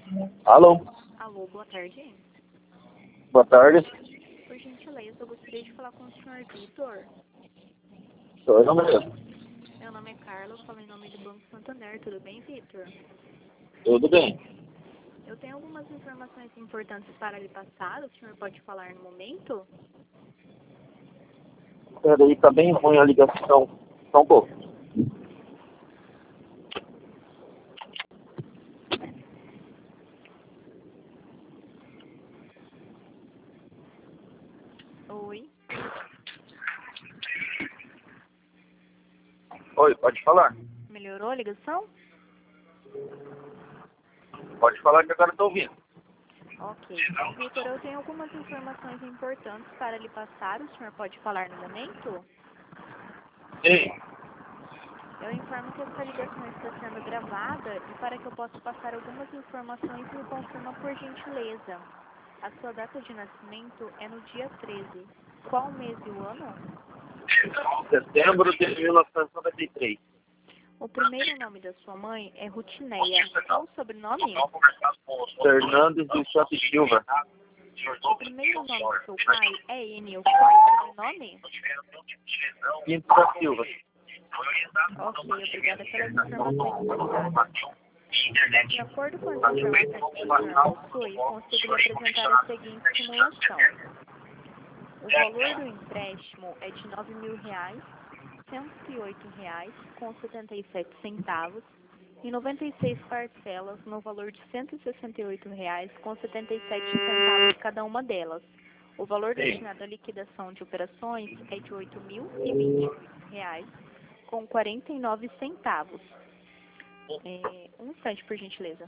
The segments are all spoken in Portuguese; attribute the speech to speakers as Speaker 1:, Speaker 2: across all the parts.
Speaker 1: Alô?
Speaker 2: Alô, boa tarde.
Speaker 1: Boa tarde.
Speaker 2: Por gentileza, eu gostaria de falar com o senhor Vitor.
Speaker 1: Sou eu mesmo.
Speaker 2: Meu nome é Carla, eu falo em nome do Banco Santander. Tudo bem, Vitor?
Speaker 1: Tudo bem.
Speaker 2: Eu tenho algumas informações importantes para lhe passar. O senhor pode falar no momento?
Speaker 1: Peraí, tá bem ruim a ligação. Só um pouco.
Speaker 2: Oi.
Speaker 1: Oi, pode falar?
Speaker 2: Melhorou a ligação?
Speaker 1: Pode falar que agora eu tô ouvindo.
Speaker 2: Ok. Vitor, eu tenho algumas informações importantes para lhe passar. O senhor pode falar no momento?
Speaker 1: Sim.
Speaker 2: Eu informo que essa ligação está sendo gravada e para que eu possa passar algumas informações, me confirma por gentileza. A sua data de nascimento é no dia 13. Qual o mês e o ano?
Speaker 1: Setembro de 1993.
Speaker 2: O primeiro nome da sua mãe é Rutineia. Qual o sobrenome?
Speaker 1: Fernandes de Santos Silva.
Speaker 2: O primeiro nome do seu pai é Enio. Qual o sobrenome?
Speaker 1: Pinto da Silva.
Speaker 2: Ok, obrigada pelas informações passadas. De acordo com as informações que o senhor possui, consigo lhe apresentar a seguinte simulação. O valor do empréstimo é de R$ 9.000, R$ 108,77, em 96 parcelas, no valor de R$ 168,77 cada uma delas. O valor destinado à liquidação de operações é de R$ 8.028,49. Um instante, por gentileza.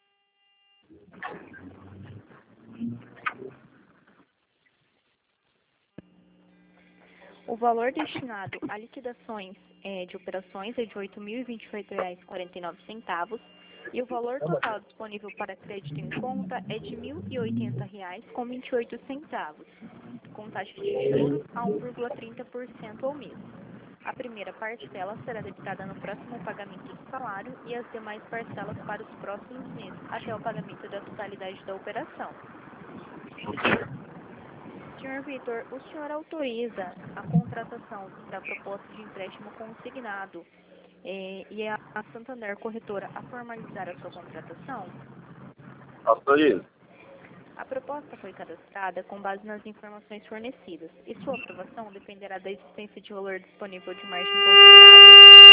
Speaker 2: O valor destinado a liquidações de operações é de R$ 8.028,49 e o valor total disponível para crédito em conta é de R$ 1.080,28, com taxa de juros a 1,30% ao mês. A primeira parcela será debitada no próximo pagamento do salário e as demais parcelas para os próximos meses, até o pagamento da totalidade da operação. Senhor Vitor, o senhor autoriza a contratação da proposta de empréstimo consignado e a Santander Corretora a formalizar a sua contratação?
Speaker 1: Autorizo.
Speaker 2: A proposta foi cadastrada com base nas informações fornecidas e sua aprovação dependerá da existência de valor disponível de margem consignável,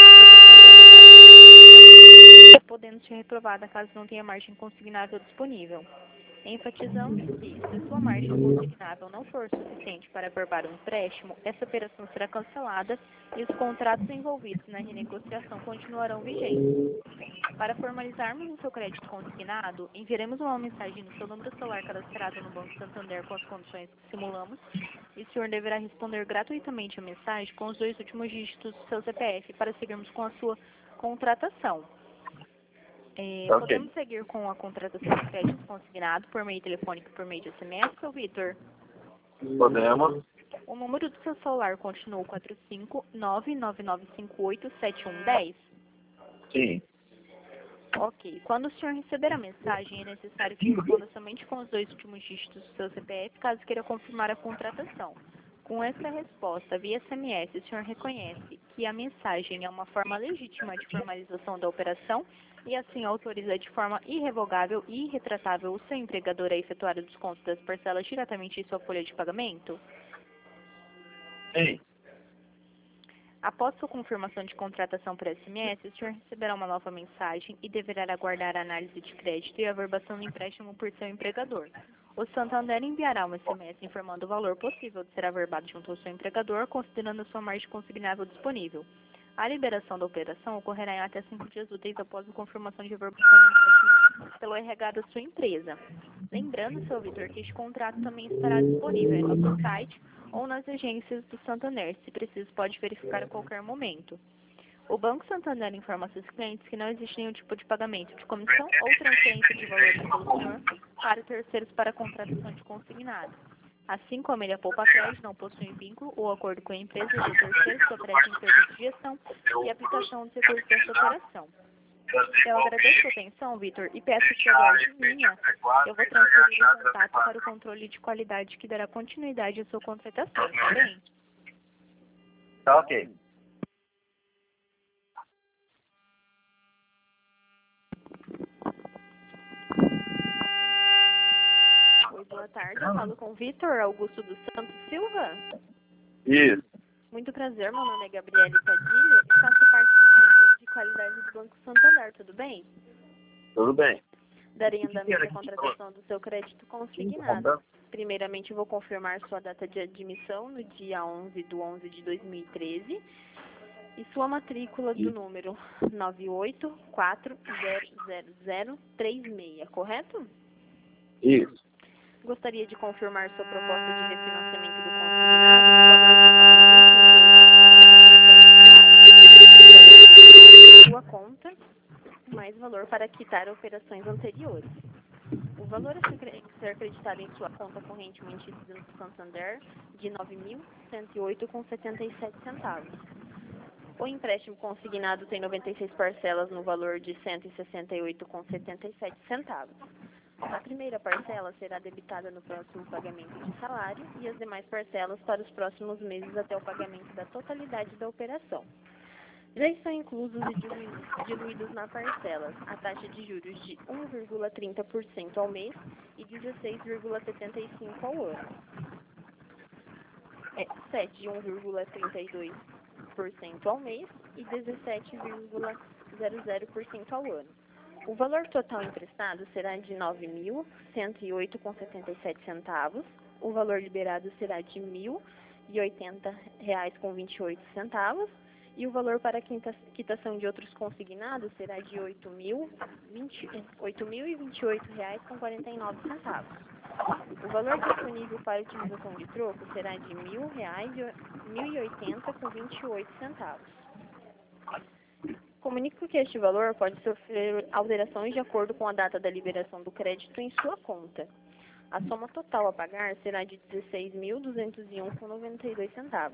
Speaker 2: podendo ser reprovada caso não tenha margem consignável disponível. Enfatizamos que, se sua margem consignável não for suficiente para aprovar um empréstimo, essa operação será cancelada e os contratos envolvidos na renegociação continuarão vigentes. Para formalizarmos o seu crédito consignado, enviaremos uma mensagem no seu número celular cadastrado no Banco Santander com as condições que simulamos e o senhor deverá responder gratuitamente a mensagem com os 2 últimos dígitos do seu CPF para seguirmos com a sua contratação. Podemos seguir com a contratação de crédito consignado por meio telefônico e por meio de SMS, seu Vitor?
Speaker 1: Podemos.
Speaker 2: O número do seu celular continua o 45999587110?
Speaker 1: Sim.
Speaker 2: Ok. Quando o senhor receber a mensagem, é necessário que responda somente com os 2 últimos dígitos do seu CPF, caso queira confirmar a contratação. Com essa resposta via SMS, o senhor reconhece que a mensagem é uma forma legítima de formalização da operação e assim autoriza de forma irrevogável e irretratável o seu empregador a efetuar o desconto das parcelas diretamente em sua folha de pagamento?
Speaker 1: Sim.
Speaker 2: Após sua confirmação de contratação por SMS, o senhor receberá uma nova mensagem e deverá aguardar a análise de crédito e a averbação do empréstimo por seu empregador. O Santander enviará um SMS informando o valor possível de ser averbado junto ao seu empregador, considerando a sua margem consignável disponível. A liberação da operação ocorrerá em até 5 dias úteis após a confirmação de averbação do empréstimo pelo RH da sua empresa. Lembrando, seu Vitor, que este contrato também estará disponível em nosso site ou nas agências do Santander. Se preciso, pode verificar a qualquer momento. O Banco Santander informa a seus clientes que não existe nenhum tipo de pagamento de comissão ou transferência de valores pelo senhor para terceiros para a contratação de consignado. Assim como ele, a Poupa Crédito não possui vínculo ou acordo com a empresa de terceiros que oferecem serviço de gestão e aplicação dos recursos dessa operação. Eu agradeço a sua atenção, Vitor, e peço que aguarde em linha. Eu vou transferir o contato para o controle de qualidade que dará continuidade à sua contratação, tá bem?
Speaker 1: Tá ok.
Speaker 2: Oi, boa tarde. Eu falo com o Vitor Augusto dos Santos Silva.
Speaker 1: Isso.
Speaker 2: Muito prazer, meu nome é Gabriele Padilha e faço parte do controle de qualidade do Banco Santander, tudo bem?
Speaker 1: Tudo bem.
Speaker 2: Darei andamento à contratação do seu crédito consignado. Primeiramente, eu vou confirmar sua data de admissão no dia 11/11 de 2013 e sua matrícula do número 984000036, correto?
Speaker 1: Isso.
Speaker 2: Gostaria de confirmar sua proposta de refinanciamento do consignado no valor de R$ 9.108,77, sua conta, mais valor para quitar operações anteriores. O valor a ser acreditado em sua conta corrente mantida no Santander de R$ 9.108,77. O empréstimo consignado tem 96 parcelas no valor de R$ 168,77. A primeira parcela será debitada no próximo pagamento de salário e as demais parcelas para os próximos meses até o pagamento da totalidade da operação. Já estão inclusos e diluídos na parcela a taxa de juros de 1,30% ao mês e 16,75% ao ano. 7 de 1,32% ao mês e 17,00% ao ano. O valor total emprestado será de R$ 9.108,77. O valor liberado será de R$ 1.080,28. E o valor para quitação de outros consignados será de R$ 8.028,49. O valor disponível para utilização de troco será de R$ 1.080,28. Comunico que este valor pode sofrer alterações de acordo com a data da liberação do crédito em sua conta. A soma total a pagar será de R$ 16.201,92.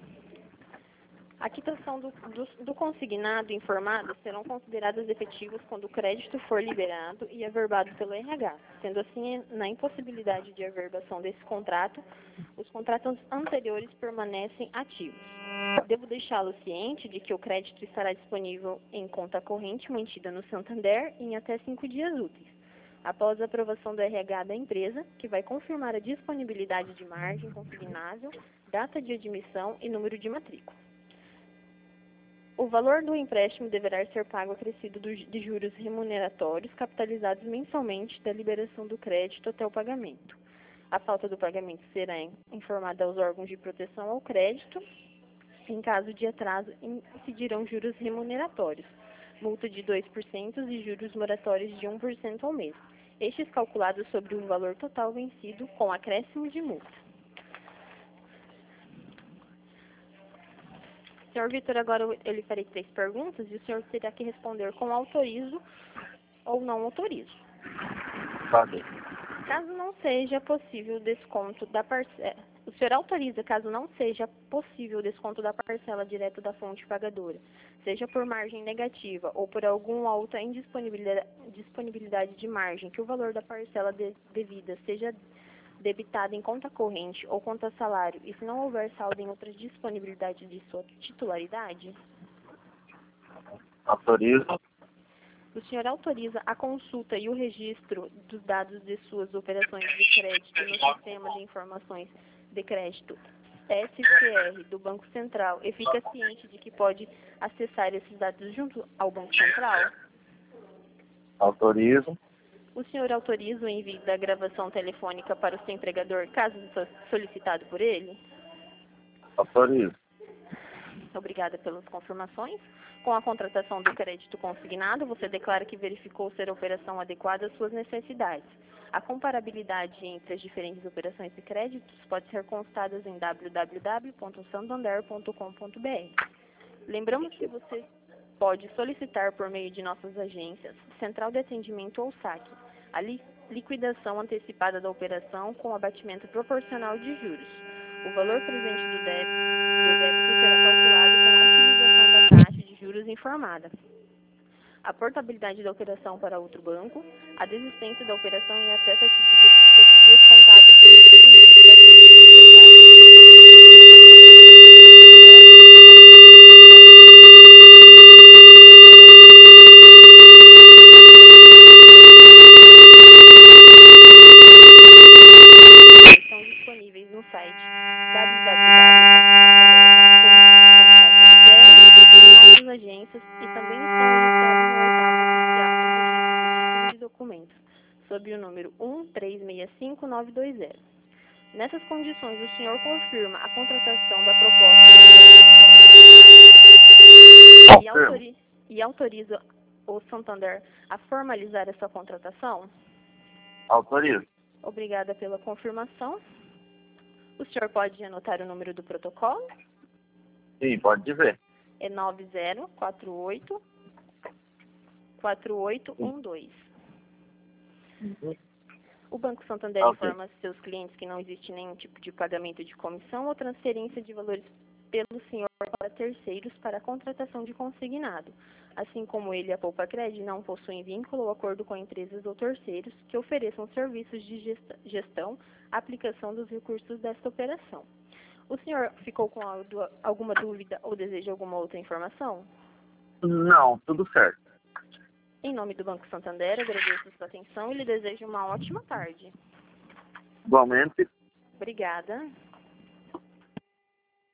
Speaker 2: A quitação do consignado informado serão consideradas efetivas quando o crédito for liberado e averbado pelo RH. Sendo assim, na impossibilidade de averbação desse contrato, os contratos anteriores permanecem ativos. Devo deixá-lo ciente de que o crédito estará disponível em conta corrente mantida no Santander em até 5 dias úteis, após a aprovação do RH da empresa, que vai confirmar a disponibilidade de margem consignável, data de admissão e número de matrícula. O valor do empréstimo deverá ser pago acrescido de juros remuneratórios capitalizados mensalmente da liberação do crédito até o pagamento. A falta do pagamento será informada aos órgãos de proteção ao crédito. Em caso de atraso, incidirão juros remuneratórios, multa de 2% e juros moratórios de 1% ao mês, estes calculados sobre o valor total vencido com acréscimo de multa. Senhor Vitor, agora eu lhe farei 3 perguntas e o senhor terá que responder com autorizo ou não autorizo.
Speaker 1: Tá bem.
Speaker 2: Caso não seja possível o desconto da parcela, o senhor autoriza caso não seja possível o desconto da parcela direto da fonte pagadora, seja por margem negativa ou por alguma outra indisponibilidade de margem, que o valor da parcela devida seja debitado em conta corrente ou conta salário e se não houver saldo em outra disponibilidade de sua titularidade?
Speaker 1: Autorizo.
Speaker 2: O senhor autoriza a consulta e o registro dos dados de suas operações de crédito no Sistema de Informações de Crédito SCR do Banco Central e fica ciente de que pode acessar esses dados junto ao Banco Central?
Speaker 1: Autorizo.
Speaker 2: O senhor autoriza o envio da gravação telefônica para o seu empregador, caso solicitado por ele?
Speaker 1: Autorizo.
Speaker 2: Obrigada pelas confirmações. Com a contratação do crédito consignado, você declara que verificou ser a operação adequada às suas necessidades. A comparabilidade entre as diferentes operações de créditos pode ser constada em www.santander.com.br. Lembramos que você pode solicitar por meio de nossas agências, Central de Atendimento ou SAC, a liquidação antecipada da operação com abatimento proporcional de juros. O valor presente do débito será calculado com a utilização da taxa de juros informada. a portabilidade da operação para outro banco, a desistência da operação e acesso a dias contábeis do recebimento da quantia emprestada. Estão disponíveis no site www.santander.com.br, em nossas agências e também estão registrados no oitavo oficial do registro de títulos e documentos, sob o número 1365920. Nessas condições, o senhor confirma a contratação da proposta e autoriza o Santander a formalizar essa contratação?
Speaker 1: Autorizo.
Speaker 2: Obrigada pela confirmação. O senhor pode anotar o número do protocolo?
Speaker 1: Sim, pode dizer.
Speaker 2: É 9048-4812. O Banco Santander informa seus clientes que não existe nenhum tipo de pagamento de comissão ou transferência de valores pelo senhor para terceiros para a contratação de consignado. Assim como ele e a Poupacred não possuem vínculo ou acordo com empresas ou terceiros que ofereçam serviços de gestão, aplicação dos recursos desta operação. O senhor ficou com alguma dúvida ou deseja alguma outra informação?
Speaker 1: Não, tudo certo.
Speaker 2: Em nome do Banco Santander, agradeço sua atenção e lhe desejo uma ótima tarde.
Speaker 1: Igualmente.
Speaker 2: Obrigada.